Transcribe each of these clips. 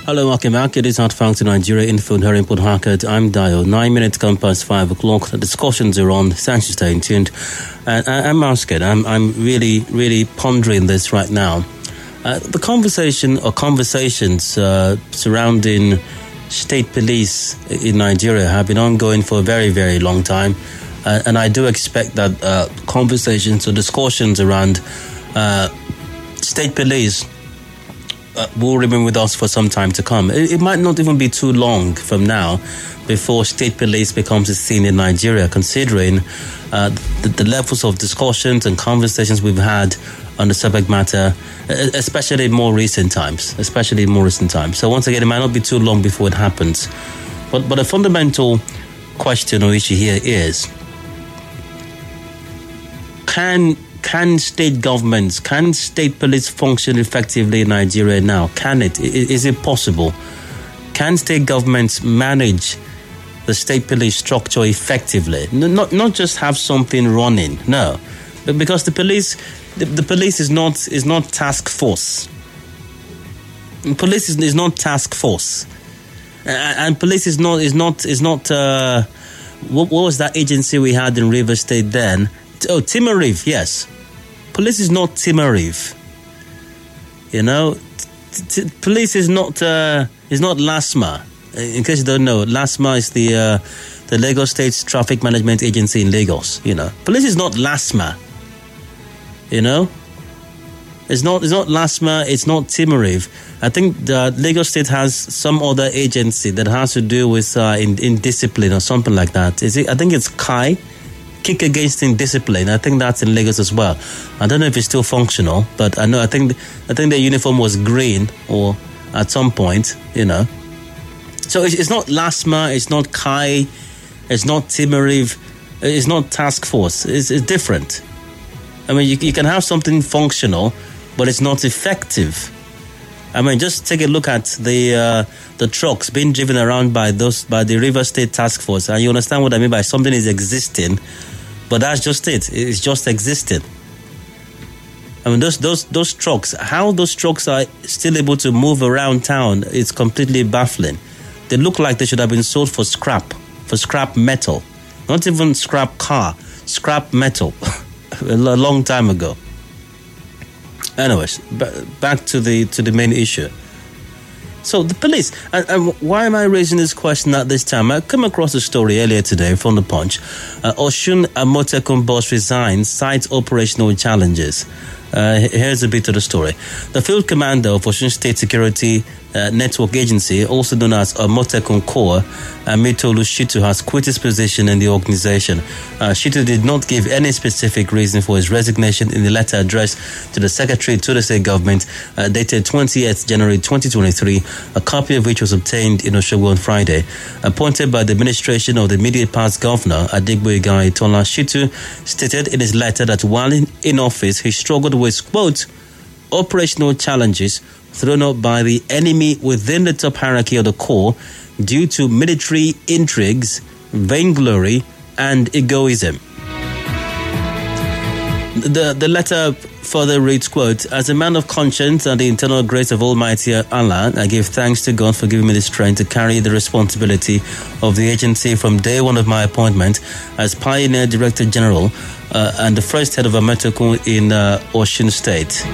Hello, welcome back. It is Hot Facts in Nigeria Info here in Port Harcourt. I'm Dio. 9 minutes come past 5 o'clock. The discussions are on. Thanks for staying tuned. And I'm asking, I'm really pondering this right now. The conversations surrounding state police in Nigeria have been ongoing for a very, very long time. And I do expect that conversations or discussions around state police will remain with us for some time to come. It might not even be too long from now before state police becomes a thing in Nigeria, considering the levels of discussions and conversations we've had on the subject matter, especially in more recent times. So once again, it might not be too long before it happens. But a fundamental question or issue here is, can state governments, can state police function effectively in Nigeria now? Can it? Is it possible? Can state governments manage the state police structure effectively? Not just have something running, no. Because the police is not task force. Police is not task force. And police is not what was that agency we had in Rivers State then? Oh, Timariv, yes. Police is not Timariv. You know, police is not LASMA. In case you don't know, LASMA is the Lagos State Traffic Management Agency in Lagos. You know, police is not LASMA. You know, it's not LASMA. It's not Timariv. I think the Lagos State has some other agency that has to do with in discipline or something like that. Is it? I think it's KAI. Kick Against Indiscipline. I think that's in Lagos as well. I don't know if it's still functional, but I think the uniform was green or at some point, you know. So it's not LASMA, it's not KAI, it's not Timariv, it's not task force. It's different. I mean, you can have something functional, but it's not effective. I mean, just take a look at the trucks being driven around by the River State Task Force, and you understand what I mean by something is existing. But that's just it. It's just existing. I mean, those trucks, how those trucks are still able to move around town, it's completely baffling. They look like they should have been sold for scrap metal. Not even scrap car, scrap metal. A long time ago. Anyways, back to the main issue. So the police, and why am I raising this question at this time? I came across a story earlier today from The Punch. Osun Amotekun boss resigns, cites operational challenges. Here's a bit of the story. The field commander of Osun State Security Network Agency, also known as Amotekun Corps, Amitolu Shitu, has quit his position in the organization. Shitu did not give any specific reason for his resignation in the letter addressed to the Secretary to the state government, dated 20th January 2023, a copy of which was obtained in Osogbo on Friday. Appointed by the administration of the immediate past governor, Adigboyega Tola, Shitu stated in his letter that while in office, he struggled with, quote, operational challenges thrown up by the enemy within the top hierarchy of the Corps due to military intrigues, vainglory, and egoism. The letter further reads, quote, as a man of conscience and the eternal grace of Almighty Allah, I give thanks to God for giving me the strength to carry the responsibility of the agency from day one of my appointment as Pioneer Director General and the first head of Amotekun in Osun State.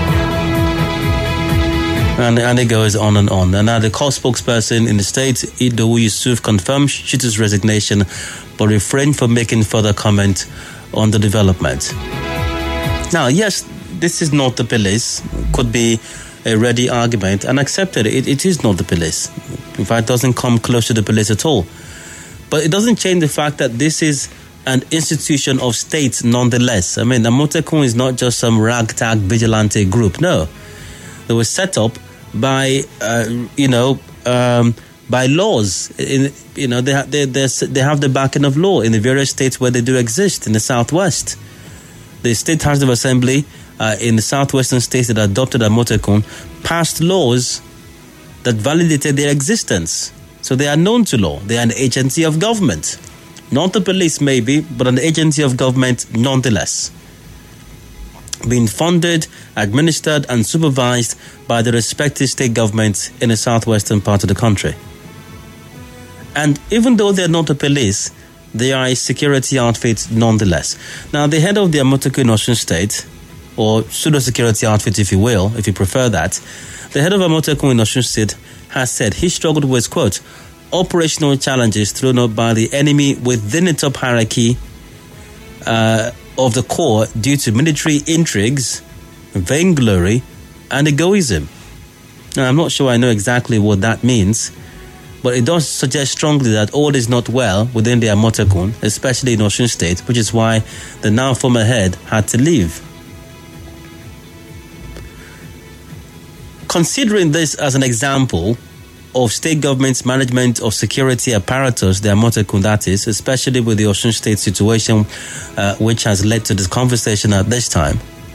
And it goes on and on. And now the Corps spokesperson in the state, Idowu Yusuf, confirmed Shitu's resignation, but refrained from making further comment on the development. Now, yes, this is not the police. Could be a ready argument, and accepted it is not the police. In fact, it doesn't come close to the police at all. But it doesn't change the fact that this is an institution of state nonetheless. I mean, Amotekun is not just some ragtag vigilante group. No. They were set up by by laws. They have the backing of law in the various states where they do exist in the Southwest. The State House of Assembly in the southwestern states that adopted Amotekun passed laws that validated their existence. So they are known to law. They are an agency of government. Not the police maybe, but an agency of government nonetheless. being funded, administered and supervised by the respective state governments in the southwestern part of the country. And even though they're not the police, they are a security outfit nonetheless. Now, the head of the Amotekun in Osun State, or pseudo-security outfit if you will, if you prefer that, the head of Amotekun in Osun State has said he struggled with, quote, operational challenges thrown up by the enemy within the top hierarchy of the corps due to military intrigues, vainglory, and egoism. Now, I'm not sure I know exactly what that means, but it does suggest strongly that all is not well within the Amotekun, especially in Osun State, which is why the now former head had to leave. Considering this as an example of state government's management of security apparatus, the Amotekun that is, especially with the Osun State situation, which has led to this conversation at this time,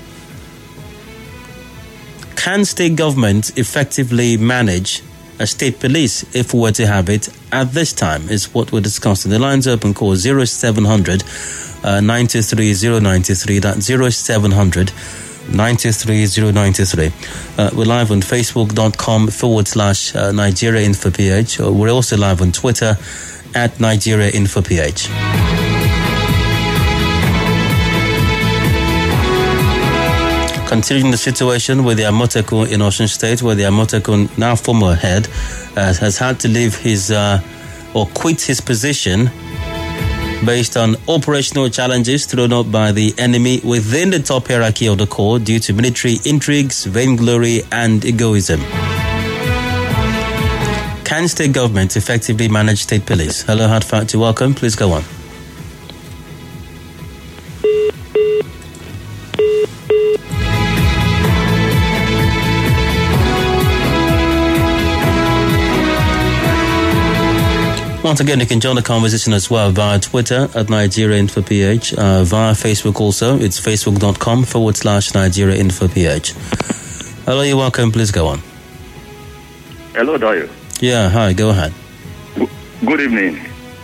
can state government effectively manage a state police if we were to have it at this time, is what we're discussing. The line's open, call 0700 923 093, that's 0700 923 093. We're live on facebook.com/Nigeria Info PH. We're also live on Twitter at Nigeria Info PH. Considering the situation with the Amotekun in Osun State, where the Amotekun, now former head, has had to leave his or quit his position based on operational challenges thrown up by the enemy within the top hierarchy of the corps due to military intrigues, vainglory, and egoism. Can state government effectively manage state police? Hello, hard fact to welcome. Please go on. Once again, you can join the conversation as well via Twitter at Nigeria Info PH, via Facebook also. It's facebook.com/Nigeria Info PH. Hello, you're welcome. Please go on. Hello, Dayo. Yeah, hi, go ahead. Good evening.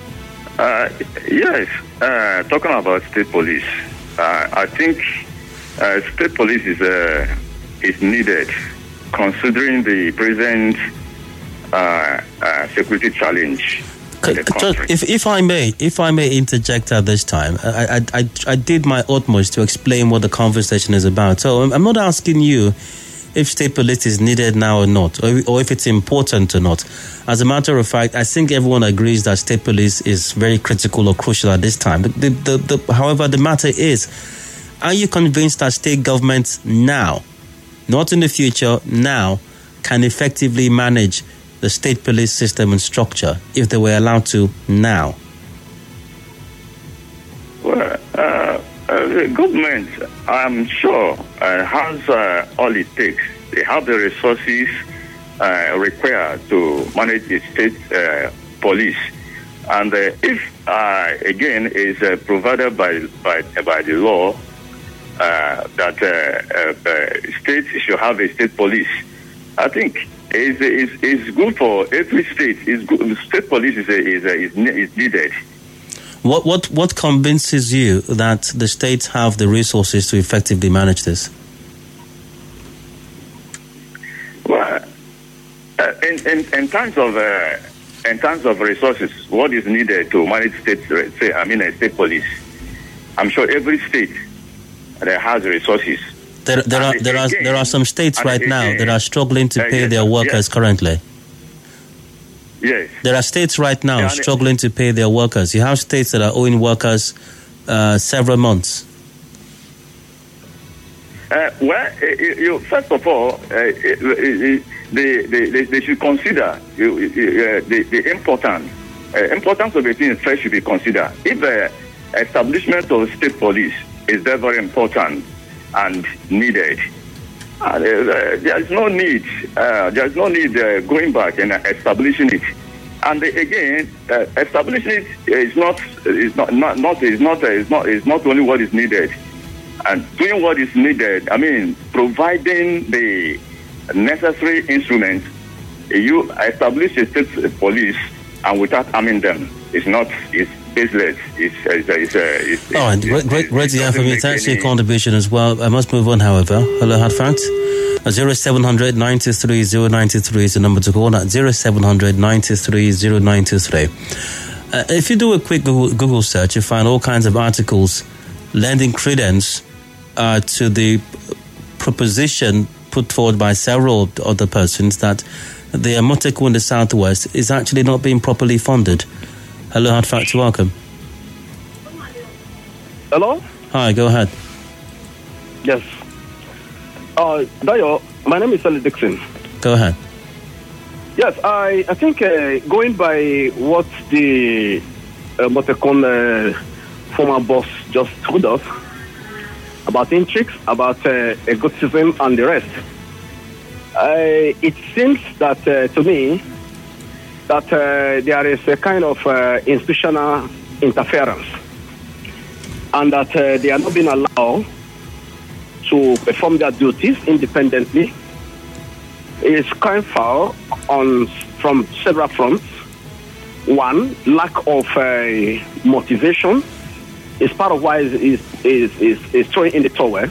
Yes, talking about state police, I think state police is needed considering the present security challenge. If I may interject at this time, I did my utmost to explain what the conversation is about. So I'm not asking you if state police is needed now or not, or if it's important or not. As a matter of fact, I think everyone agrees that state police is very critical or crucial at this time. However, the matter is, are you convinced that state governments now, not in the future, now, can effectively manage the state police system and structure if they were allowed to now? Well, the government, I'm sure, has all it takes. They have the resources required to manage the state police. And if, again, is provided by the law that states should have a state police, I think it's good for every state. It's good. State police is needed. What convinces you that the states have the resources to effectively manage this? Well, in terms of resources, what is needed to manage state police? I'm sure every state that has resources. There are some states right now that are struggling to pay their workers currently. Yes. There are states right now struggling to pay their workers. You have states that are owing workers several months. First of all, they should consider the importance of the thing first should be considered. If the establishment of state police is very, very important and needed, there is no need. Going back and establishing it. And again, establishing it is not only what is needed. And doing what is needed, I mean, providing the necessary instruments. You establish a state police and without arming them, baseless. All right, great to hear from you. Thanks for your contribution as well. I must move on, however. Hello, Hard Facts. 0700 93 093 is the number to call. 0700 93 093. If you do a quick Google search, you find all kinds of articles lending credence to the proposition put forward by several other persons that the Amotekun in the southwest is actually not being properly funded. Hello, Hard Facts, welcome. Hello? Hi, go ahead. Yes. Dayo, my name is Sally Dixon. Go ahead. Yes, I think going by what the Amotekun former boss just told us about intrigues, about egotism and the rest, it seems that to me that there is a kind of institutional interference and that they are not being allowed to perform their duties independently. It is kind foul from several fronts. One, lack of motivation is part of why is throwing in the towel.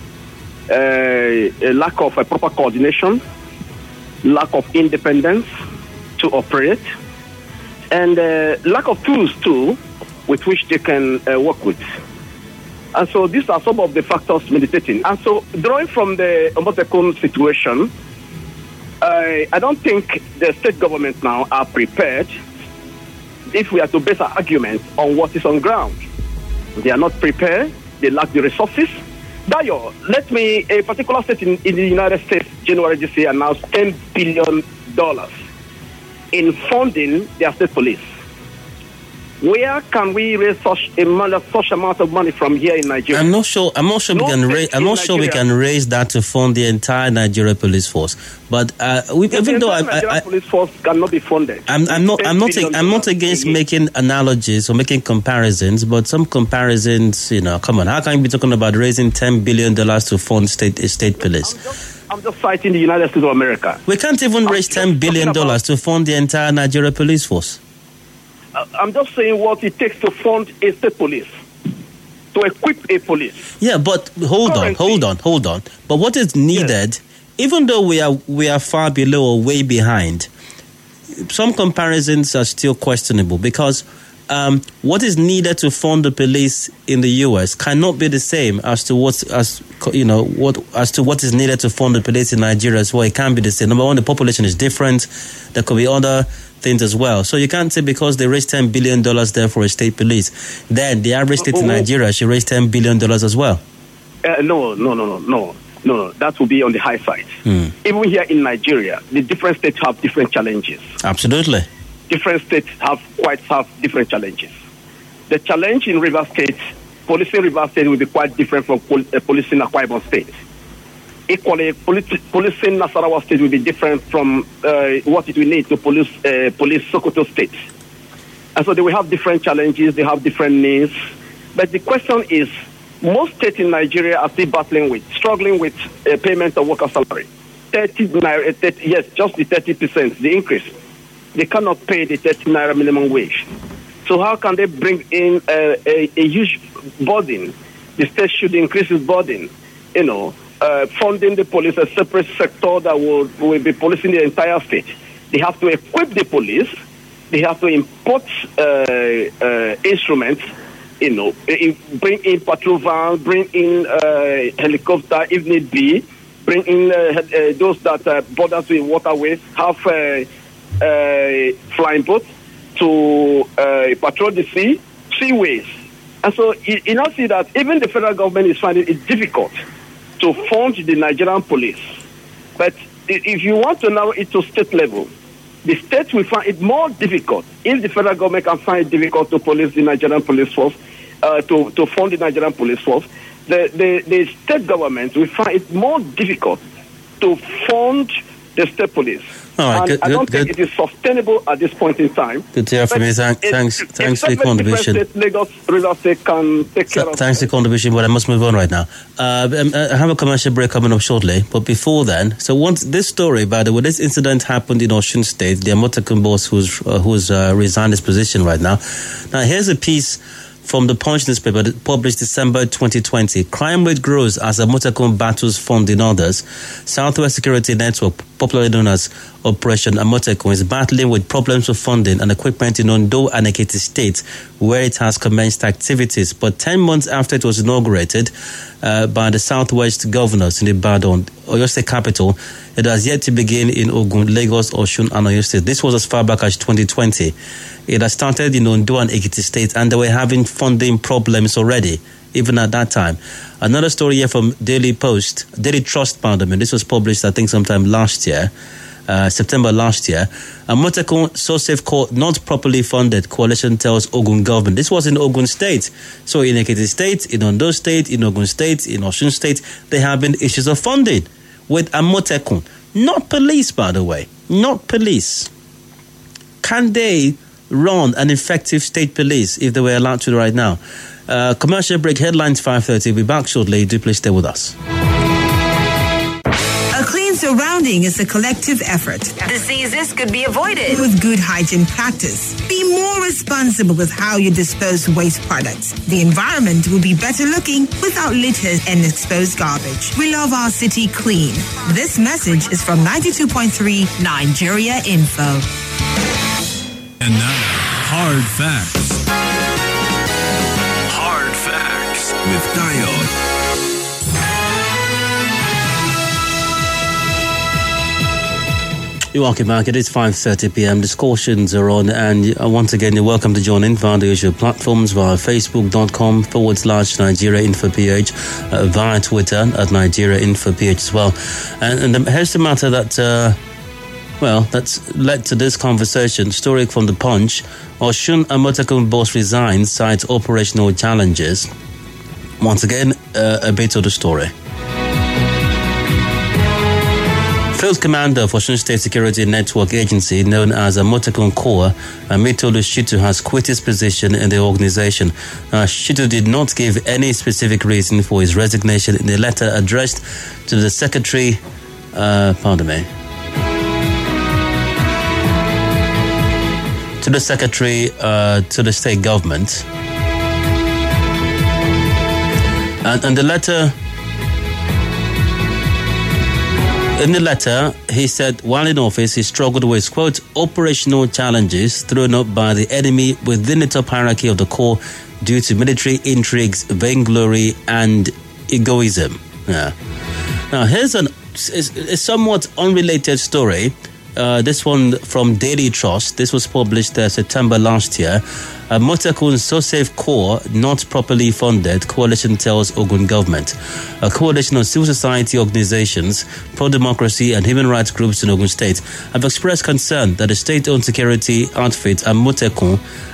A lack of proper coordination, lack of independence to operate, and lack of tools too with which they can work with. And so these are some of the factors meditating. And so drawing from the Amotekun situation, I don't think the state government now are prepared if we are to base our argument on what is on ground. They are not prepared. They lack the resources. Dayo, a particular state in the United States, January this year, announced $10 billion in funding their state police. Where can we raise such amount of money from here in Nigeria? I'm not sure we can raise that to fund the entire Nigeria police force. But Nigeria police force cannot be funded. I'm not against making analogies or making comparisons, but some comparisons, come on, how can you be talking about raising $10 billion to fund state police? I'm just citing the United States of America. We can't even raise $10 billion to fund the entire Nigeria police force. I'm just saying what it takes to fund a state police, to equip a police. Yeah, but hold on. But what is needed, even though we are far below or way behind, some comparisons are still questionable because what is needed to fund the police in the US cannot be the same as to what is needed to fund the police in Nigeria as well. It can't be the same. Number one, the population is different. There could be other things as well. So you can't say because they raised $10 billion there for a state police, then the average state in Nigeria should raise $10 billion as well. No. That will be on the high side. Even here in Nigeria, the different states have different challenges. Absolutely. Different states have different challenges. The challenge in Rivers State, policing Rivers State will be quite different from policing Akwa Ibom State. Equally, policing Nasarawa State will be different from what it will need to police Sokoto State. And so they will have different challenges, they have different needs. But the question is, most states in Nigeria are still struggling with payment of worker salary. Just the 30%, the increase. They cannot pay the 30 naira minimum wage. So how can they bring in a huge burden? The state should increase its burden, funding the police, a separate sector that will be policing the entire state. They have to equip the police. They have to import instruments, bring in patrol vans, bring in helicopter if need be, bring in those that borders with waterways, have flying boats to patrol the seaways. And so you now see that even the federal government is finding it difficult to fund the Nigerian police. But if you want to narrow it to state level, the state will find it more difficult. If the federal government can find it difficult to police the Nigerian police force, to fund the Nigerian police force, the state government will find it more difficult to fund the state police. All right, I don't think it is sustainable at this point in time. Good to hear from you. Thanks for your contribution. Lagos, River State can take care of. Thanks for your contribution, but I must move on right now. I have a commercial break coming up shortly, but before then, so once this story, by the way, this incident happened in Osun State. The Amotekun boss who's resigned his position right now. Now, here's a piece from the Punch newspaper published December 2020. Crime rate grows as Amotekun battles funding others. Southwest Security Network, popularly known as Operation Amotekun, is battling with problems with funding and equipment in Ondo and Ekiti states, where it has commenced activities. But 10 months after it was inaugurated by the Southwest governors in Ibadan, Oyo State capital, it has yet to begin in Ogun, Lagos, Osun, and Oyo State. This was as far back as 2020. It has started in Ondo and Ekiti states, and they were having funding problems already, even at that time. Another story here from Daily Trust, this was published, I think, sometime last year, September last year. Amotekun So-Safe Court not properly funded, coalition tells Ogun government. This was in Ogun State. So in Ekiti State, in Ondo State, in Ogun State, in Osun State, there have been issues of funding with Amotekun. Not police, by the way. Not police. Can they run an effective state police if they were allowed to right now? Commercial break, headlines 5:30. We'll be back shortly. Do please stay with us. A clean surrounding is a collective effort. Diseases could be avoided with good hygiene practice. Be more responsible with how you dispose waste products. The environment will be better looking without litter and exposed garbage. We love our city clean. This message is from 92.3 Nigeria Info. And now, Hard Facts. Hard Facts with Dayo. You're welcome back. It is 5:30 p.m. Discussions are on, and once again, you're welcome to join in via the usual platforms via facebook.com/Nigeria Info PH, via Twitter at Nigeria Info PH as well. And here's the matter that, that's led to this conversation. Story from the Punch. Osun Amotekun boss resigns, cites operational challenges. Once again, a bit of the story. Field Commander for Osun State Security Network Agency, known as Amotekun Corps, Amitolu Shitu, has quit his position in the organization. Shitu did not give any specific reason for his resignation in a letter addressed to the Secretary, to the Secretary to the state government. And the letter... In the letter, he said while in office, he struggled with, quote, operational challenges thrown up by the enemy within the top hierarchy of the Corps due to military intrigues, vainglory, and egoism. Yeah. Now, here's a somewhat unrelated story. This one from Daily Trust. This was published September last year. Amotekun So-Safe Corps not properly funded, coalition tells Ogun government. A coalition of civil society organizations, pro-democracy and human rights groups in Ogun State have expressed concern that the state-owned security outfit Amotekun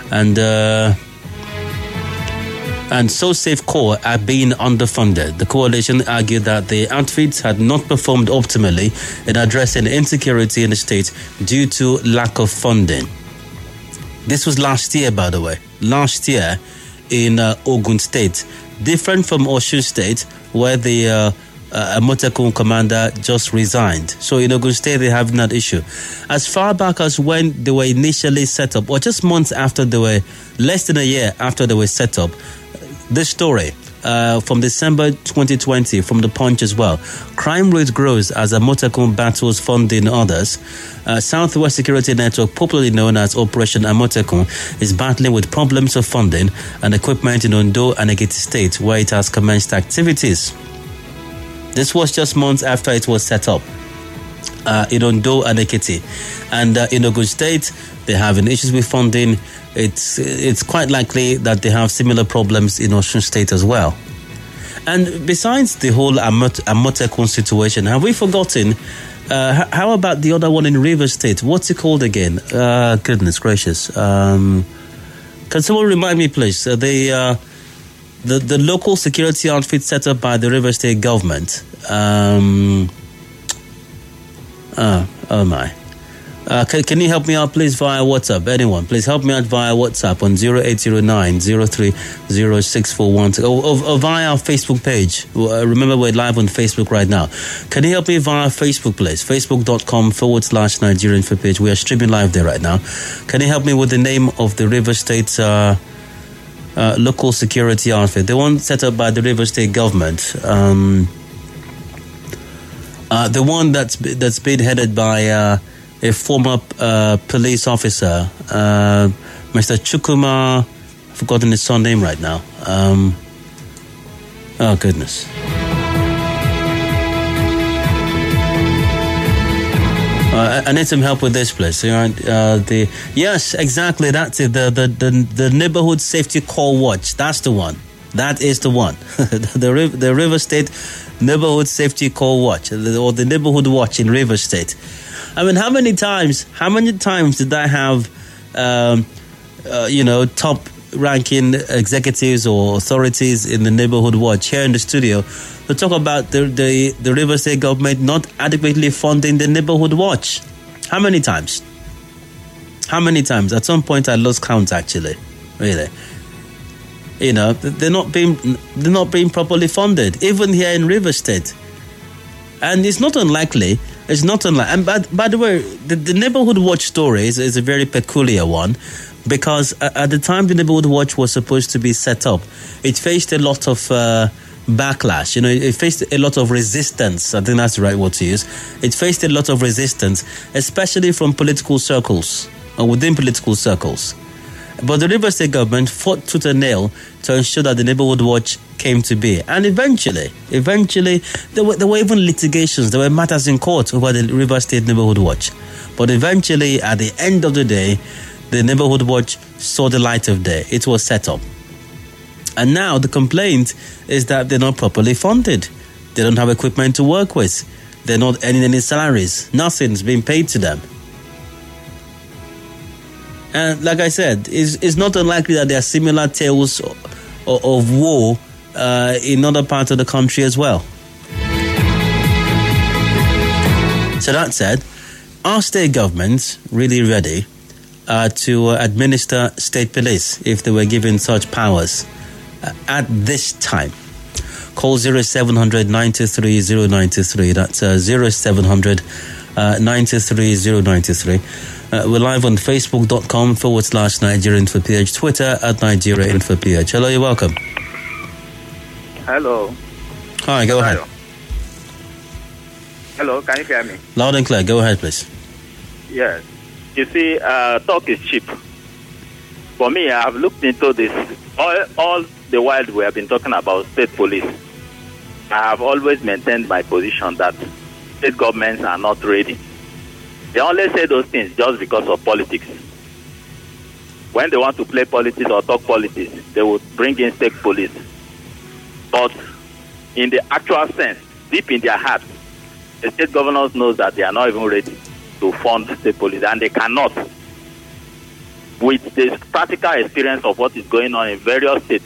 and So-Safe Corps are being underfunded. The coalition argued that the outfits had not performed optimally in addressing insecurity in the state due to lack of funding. This was last year, by the way. Last year in Ogun State. Different from Osun State, where the Amotekun commander just resigned. So in Ogun State, they have that issue. As far back as when they were initially set up, or just months after they were, less than a year after they were set up, this story from December 2020 from the Punch as well. Crime rate grows as Amotekun battles funding others. Southwest Security Network, popularly known as Operation Amotekun, is battling with problems of funding and equipment in Ondo and Ekiti State, where it has commenced activities. This was just months after it was set up in Ondo and Ekiti. And in Ogun State, they're having issues with funding. It's quite likely that they have similar problems in Osun State as well. And besides the whole Amotekun situation, have we forgotten, how about the other one in Rivers State? What's it called again? Goodness gracious. Can someone remind me, please? The local security outfit set up by the Rivers State government. Oh my. Can you help me out, please, via WhatsApp? Anyone, please help me out via WhatsApp on 0809-030641 or via our Facebook page. Remember, we're live on Facebook right now. Can you help me via Facebook, please? Facebook.com/Nigerian Info page. We are streaming live there right now. Can you help me with the name of the River State local security outfit? The one set up by the River State government. The one that's been headed by a former police officer, Mr. Chukwuma. I've forgotten his surname right now. Oh, goodness. I need some help with this, please. Yes, exactly. That's it. The Neighborhood Safety Call Watch. That's the one. That is the one. the River State Neighborhood Safety Call Watch, or the Neighborhood Watch in River State. I mean, how many times did I have, top-ranking executives or authorities in the Neighborhood Watch here in the studio to talk about the River State government not adequately funding the Neighborhood Watch? How many times? At some point, I lost count. Actually, really. They're not being properly funded, even here in River State, and it's not unlikely. And by the way, the Neighborhood Watch story is a very peculiar one, because at the time the Neighborhood Watch was supposed to be set up, it faced a lot of backlash. It faced a lot of resistance. I think that's the right word to use. It faced a lot of resistance, especially from political circles, or within political circles. But the River State government fought tooth and nail to ensure that the Neighborhood Watch came to be. And eventually, there were even litigations, there were matters in court over the River State Neighborhood Watch. But eventually, at the end of the day, the Neighborhood Watch saw the light of day. It was set up. And now the complaint is that they're not properly funded. They don't have equipment to work with. They're not earning any salaries. Nothing's being paid to them. And like I said, it's not unlikely that there are similar tales of woe in other parts of the country as well. So that said, are state governments really ready to administer state police if they were given such powers at this time? Call 0700 923 093. That's 0700 923 093. We're live on Facebook.com/Nigeria Info PH, Twitter @Nigeria Info PH. Hello, you're welcome. Hello. Hi, go ahead. Hello, can you hear me? Loud and clear. Go ahead, please. Yes. You see, talk is cheap. For me, I have looked into this. All the while we have been talking about state police, I have always maintained my position that state governments are not ready. They only say those things just because of politics. When they want to play politics or talk politics, they would bring in state police. But in the actual sense, deep in their hearts, the state governors know that they are not even ready to fund state police, and they cannot. With the practical experience of what is going on in various states,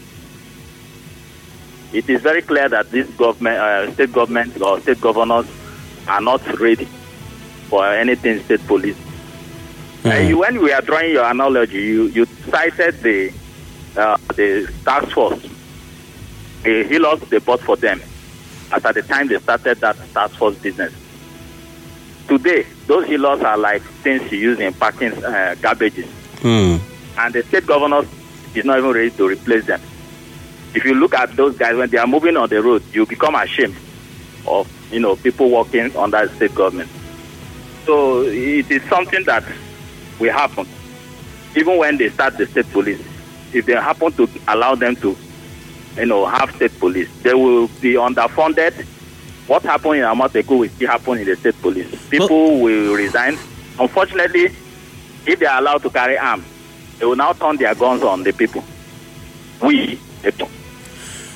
it is very clear that this government, state governments or state governors are not ready for anything state police. When we are drawing your analogy, you cited the task force. He lost the bought for them at the time they started that task force business. Today, those healers are like things you use in packing garbages. And the state governor is not even ready to replace them. If you look at those guys, when they are moving on the road, you become ashamed of people working under the state government. So it is something that will happen. Even when they start the state police, if they happen to allow them to have state police, they will be underfunded. What happened in Amateku will still happen in the state police. People will resign. Unfortunately, if they are allowed to carry arms, they will now turn their guns on the people. We, people.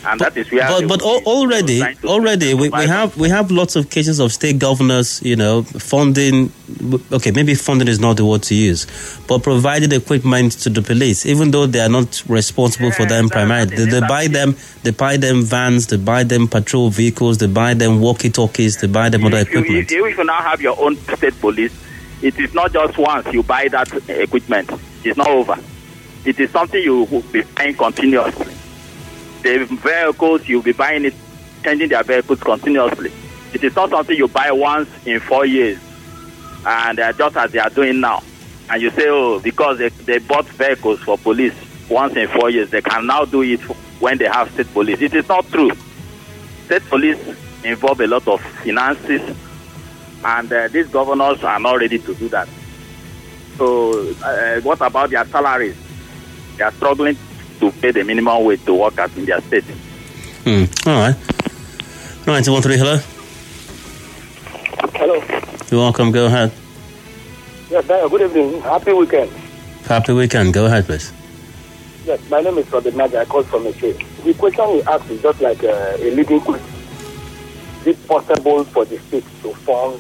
And that is where. But already we have lots of cases of state governors, funding. Okay, maybe funding is not the word to use, but provided equipment to the police, even though they are not responsible for them primarily. They buy them vans, they buy them patrol vehicles, they buy them walkie-talkies, they buy them other equipment. If you now have your own state police, it is not just once you buy that equipment. It's not over. It is something you will be buying continuously. The vehicles, you'll be buying it, changing their vehicles continuously. It is not something you buy once in 4 years, and just as they are doing now. And you say, because they bought vehicles for police once in 4 years, they can now do it when they have state police. It is not true. State police involve a lot of finances, and these governors are not ready to do that. So what about their salaries? They are struggling to pay the minimum wage to workers in their state. All right. 913, hello. Hello. You're welcome. Go ahead. Yes, good evening. Happy weekend. Happy weekend. Go ahead, please. Yes, my name is Robert Naja. I called from Eche. The question you asked is just like a leading question. Is it possible for the state to fund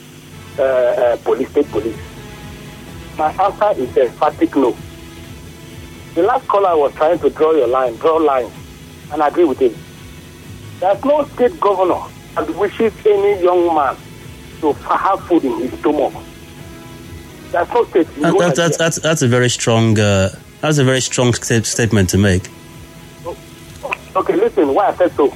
state police? My answer is a emphatic no. The last caller was trying to draw lines, and I agree with him. There's no state governor that wishes any young man to have food in his stomach. There's no state. That's a very strong. That's a very strong statement to make. Okay, listen. Why I said so.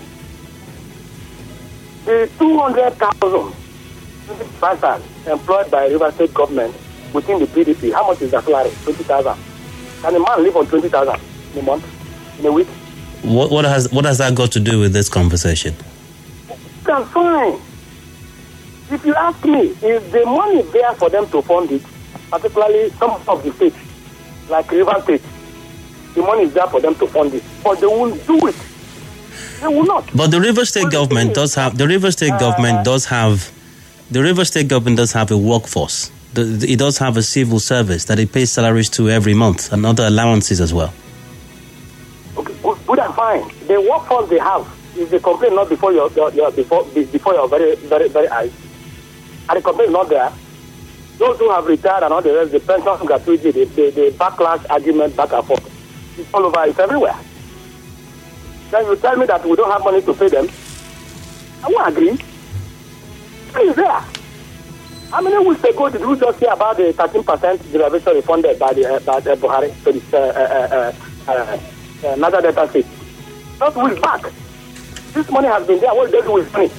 The 200,000 persons employed by River State government within the PDP, how much is the salary? 20,000. Can a man live on 20,000 in a month, in a week? What has that got to do with this conversation? That's fine. If you ask me, is the money there for them to fund it, particularly some of the states, like River State, the money is there for them to fund it, but they won't do it. They will not. But the River State government does have. The River State government does have. The River State government does have a workforce. It does have a civil service that it pays salaries to every month and other allowances as well. Okay, good and fine. The workforce they have is the complaint not before your very very very eyes. And the complaint is not there. Those who have retired and all the rest, the pension gratuity, the backlash argument back and forth, it's all over. It's everywhere. Then you tell me that we don't have money to pay them. I won't agree. It is there. How many weeks ago did we just hear about the 13% derivation refunded by Buhari to Niger Delta State? Not weeks back. This money has been there. What do they do with money?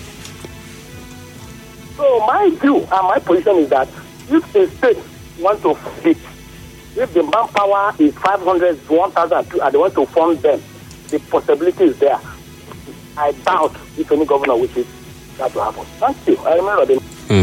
So my view and my position is that if a state wants to fund it, if the manpower is 500, 1,000, and they want to fund them, the possibility is there. I doubt if any governor wishes that to happen. Thank you. I remember them.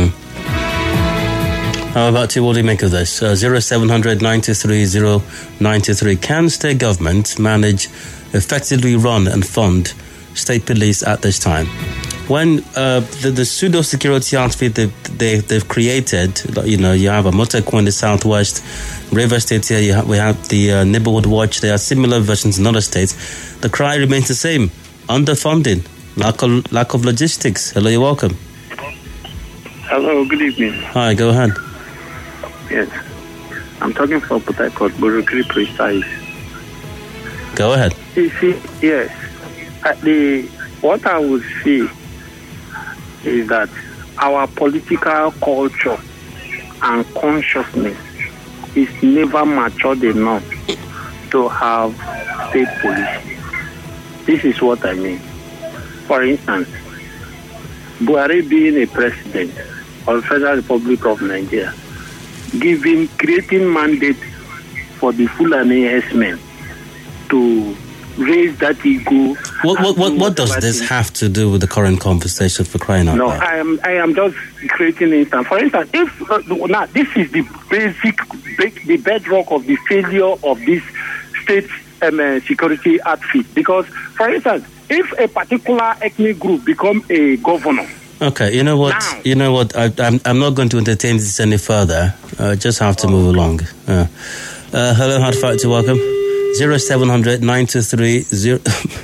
How about you? What do you make of this? 0700 93 093. Can state government manage, effectively run and fund state police at this time? When the pseudo security outfit they've created, you have a Motekwa in the southwest, River State here, we have the Neighborhood Watch. There are similar versions in other states. The cry remains the same: underfunding, lack of logistics. Hello, you're welcome. Hello, good evening. Hi, go ahead. Yes, I'm talking from Port Harcourt, Borokri precise. Go ahead. You see, yes, what I would say is that our political culture and consciousness is never matured enough to have state police. This is what I mean. For instance, Buhari being a president of the Federal Republic of Nigeria, creating mandate for the Fulani herdsmen to raise that ego. What does this have to do with the current conversation, for crying out loud? No, I am just creating instance. For instance, if now this is the the bedrock of the failure of this state security outfit. Because, for instance, if a particular ethnic group become a governor. Okay, you know what? I'm not going to entertain this any further. Just have to move along. Hello, hard fight to welcome. 0700 923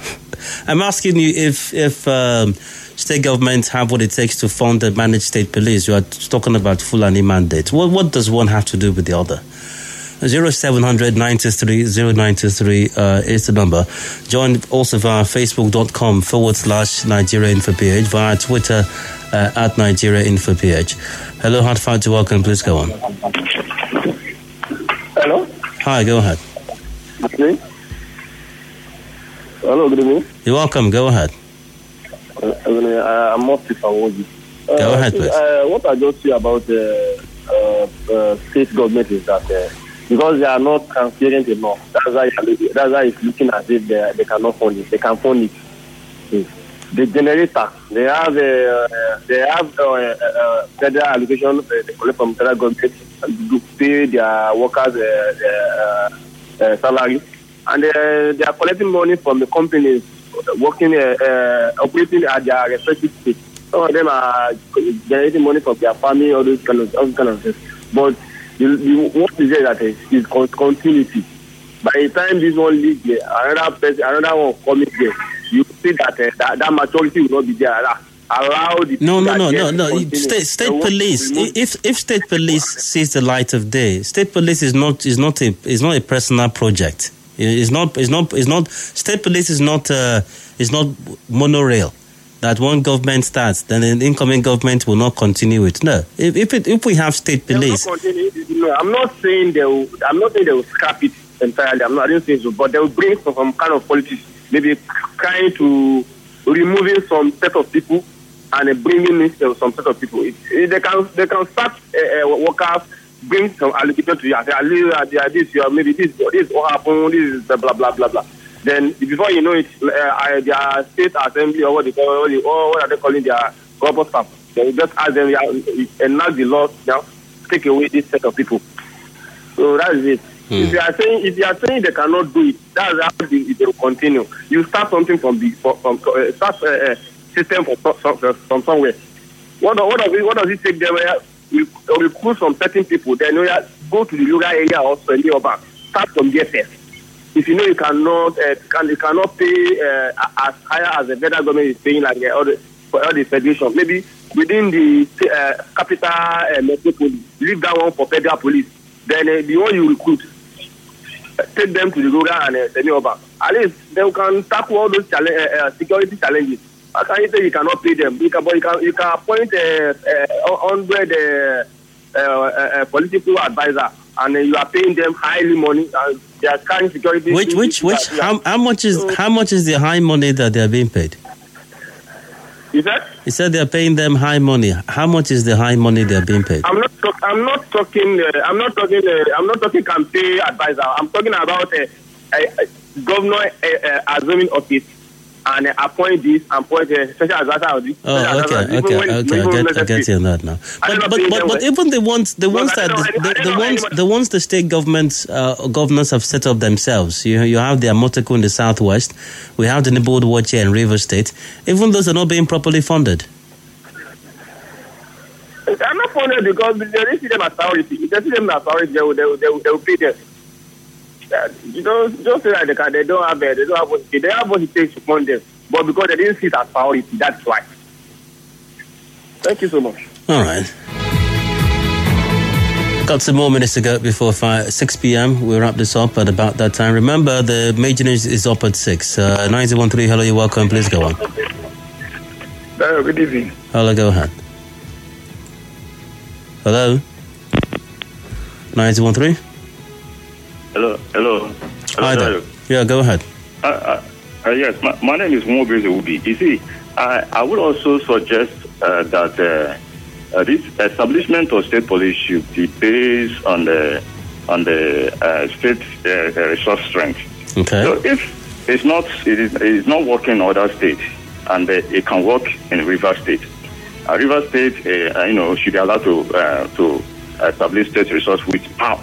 I'm asking you if state governments have what it takes to fund and manage state police. You are talking about Fulani mandate. What does one have to do with the other? 0700 923 0923 is the number. Join also via facebook.com/Nigeria InfoPH, via Twitter at Nigeria InfoPH. Hello, hard fight to welcome. Please go on. Hello. Hi, go ahead. Good evening. Hello, good evening. You're welcome. Go ahead. I'm Mosty Fawoji. Go ahead, please. What I just see about state government is that because they are not transparent enough, that's why it's looking as if they cannot fund it. They can fund it. The generator, they have federal allocation they collect from federal government to pay their workers salary, and they are collecting money from the companies working operating at their respective states. Some of them are generating money from their family, all those kind of things. But what is it that is continuity. By the time this one leaves there, another one coming there, you see that that maturity will not be there. Allow the no. State police. If state police sees the light of day, state police is not a personal project. It's not. State police is not monorail. That one government starts, then the incoming government will not continue it. No, if we have state police, I'm not saying they will scrap it entirely. I didn't say so, but they will bring some kind of politics, maybe trying to removing some set of people and bringing in some set of people. They can start workers, bring some allocation to you. This, maybe this what happened. This is blah blah blah blah. Then before you know it, their state assembly or what are they calling their corporate staff? They just ask them enact the law now, take away this set of people. So that is it. If you are saying they cannot do it, that's how it will continue. You start something from start a system from somewhere. What does it take them? We recruit some certain people. Then go to the rural area or nearby. Start from there first. If you know you cannot pay as higher as the federal government is paying, like for all the federation, maybe within the capital metropolis, leave that one for federal police. Then the one you recruit, take them to the rural and semi-urban. At least they can tackle all those security challenges. How can you say you cannot pay them? You can appoint 100 political advisor, and you are paying them highly money. They are carrying security. How much is the high money that they are being paid? You said? You said they are paying them high money. How much is the high money they are being paid? I'm not talking campaign advisor. I'm talking about a governor assuming office and appoint this and appoint a special advisor. I get you on that now. But even the ones the state governors have set up themselves. You have the Amotoko in the southwest. We have the Neighborhood Watch here in Rivers State. Even those are not being properly funded. I'm not funded because they don't see them as priority. If they see them as priority, they will pay them. You know, just say that they don't have what it takes to fund them, but because they didn't see it as priority, that's why. Thank you so much. All right. Got some more minutes to go before 6 p.m. We'll wrap this up at about that time. Remember, the major news is up at 6. 9013, hello, you're welcome. Please go on. Good evening. Hello, go ahead. Hello? 9013? Hello. Hi there. Yeah, go ahead. Yes, my name is Mobese Ubi. You see, I would also suggest that this establishment of state police should be based on the state resource strength. Okay. So if it is not working in other states, and it can work in Rivers State. Rivers State, should be allowed to establish state resource with power,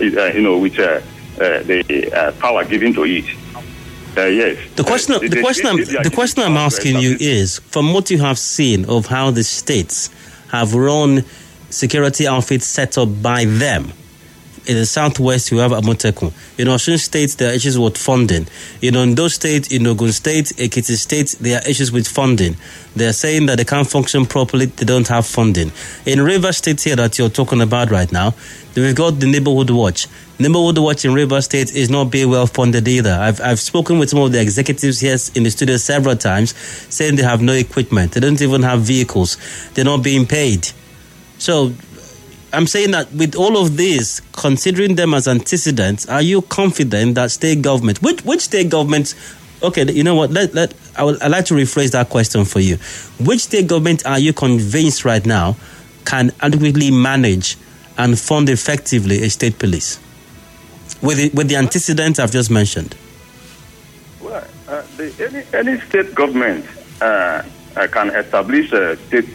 the power given to it. Yes. The question I'm asking you is, from what you have seen of how the states have run security outfits set up by them, In the southwest, you have Amotekun. In Osun State, there are issues with funding. In Ondo State, in Ogun State, Ekiti State, there are issues with funding. They are saying that they can't function properly, they don't have funding. In Rivers State here that you're talking about right now, we've got the Neighborhood Watch. Neighborhood Watch in Rivers State is not being well funded either. I've spoken with some of the executives here in the studio several times, saying they have no equipment. They don't even have vehicles. They're not being paid. So I'm saying that with all of this, considering them as antecedents, are you confident that state government, which state governments, okay, you know what, I'd like to rephrase that question for you. Which state government are you convinced right now can adequately manage and fund effectively a state police? With the antecedents I've just mentioned. Well, any state government can establish a state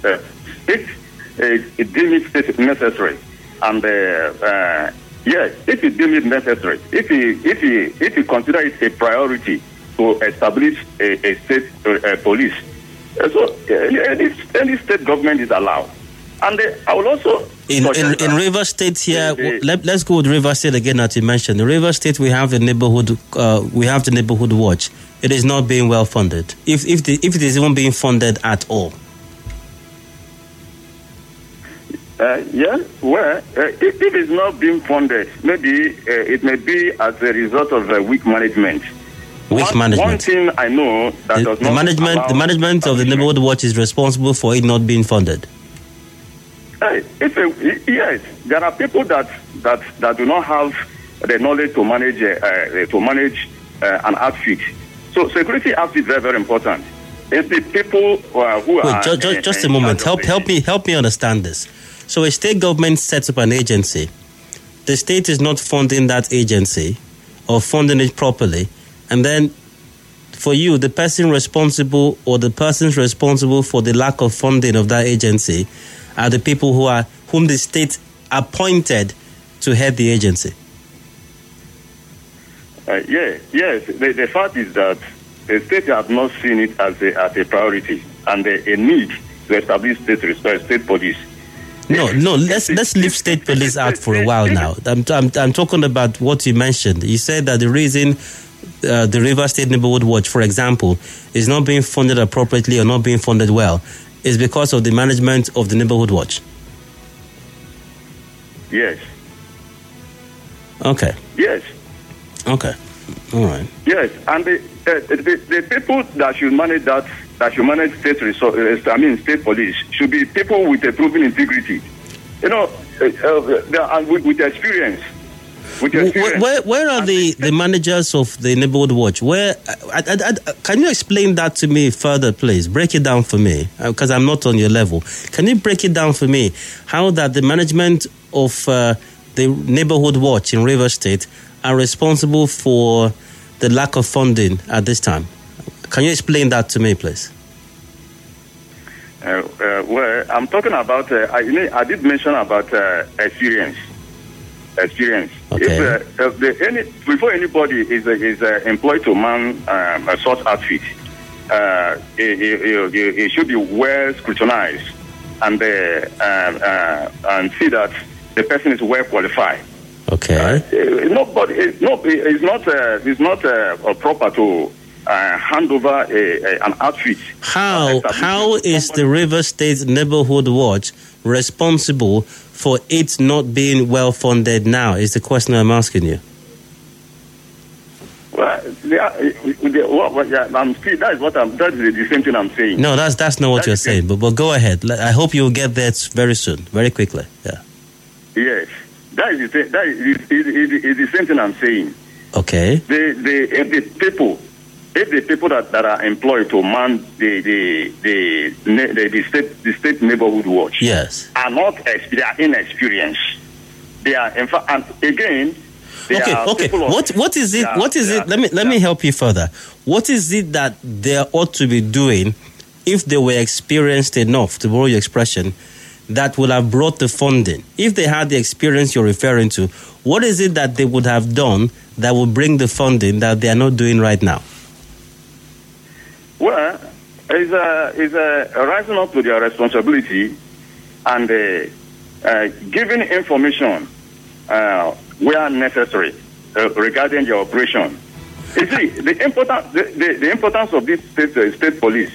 it deems it necessary, and yes, if it deems it necessary, if he consider it a priority to establish a state police, so any state government is allowed. And I will also in Rivers State here. Let's go with Rivers State again, as you mentioned. In Rivers State, we have the neighborhood watch. It is not being well funded. If it is even being funded at all. If it is not being funded, maybe it may be as a result of weak management. One thing I know that the management of the neighborhood watch is responsible for it not being funded. Yes, there are people that do not have the knowledge to manage an outfit. So security outfit is very, very important. It's the people who are just a moment. Help me understand this. So a state government sets up an agency. The state is not funding that agency or funding it properly, and then for you, the person responsible or the persons responsible for the lack of funding of that agency are the people whom the state appointed to head the agency. Yes. The fact is that the state have not seen it as a priority and a need to establish state police. No. Let's leave state police out for a while now. I'm talking about what you mentioned. You said that the reason the Rivers State Neighborhood Watch, for example, is not being funded appropriately or not being funded well is because of the management of the Neighborhood Watch. Yes. Okay. Yes. Okay. All right. Yes, and the people that should manage state police should be people with a proven integrity. You know, with experience. Where are the managers of the Neighborhood Watch? Where can you explain that to me further, please? Break it down for me, because I'm not on your level. Can you break it down for me? How that the management of the Neighborhood Watch in Rivers State are responsible for the lack of funding at this time? Can you explain that to me, please? Well, I'm talking about. I did mention about experience. Okay. Before anybody is employed to man a such outfit, it should be well scrutinized and see that the person is well qualified. Okay. It's not proper to hand over an outfit. How is the River State Neighborhood Watch responsible for it not being well funded now? Is the question I'm asking you. Well, that is the same thing I'm saying. No, that's not what you're saying. But go ahead. I hope you'll get there very soon, very quickly. Yeah. Yes, that is the same thing I'm saying. Okay. If the people that are employed to man the state neighborhood watch, yes, are not they are inexperienced. They are, in fact, and again. Okay. What is it? Let me help you further. What is it that they ought to be doing if they were experienced enough, to borrow your expression, that would have brought the funding? If they had the experience you're referring to, what is it that they would have done that would bring the funding that they are not doing right now? Well, it's rising up to their responsibility and giving information where necessary regarding your operation. You see, the importance of this state police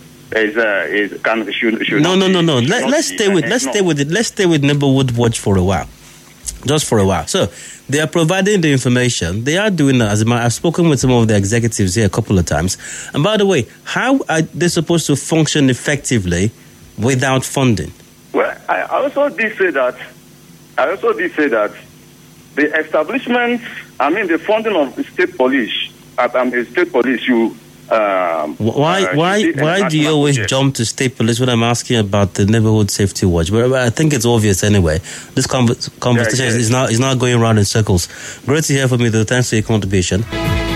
should no. Let's stay with Neighborhood Watch for a while. Just for a while. So they are providing the information. They are doing that. I've spoken with some of the executives here a couple of times. And by the way, how are they supposed to function effectively without funding? Well, I also did say that the establishment, the funding of the state police, why do you always jump to state police when I'm asking about the Neighborhood Safety Watch? But I think it's obvious anyway. This conversation is not going around in circles. Great to hear from you, though. Thanks for your contribution.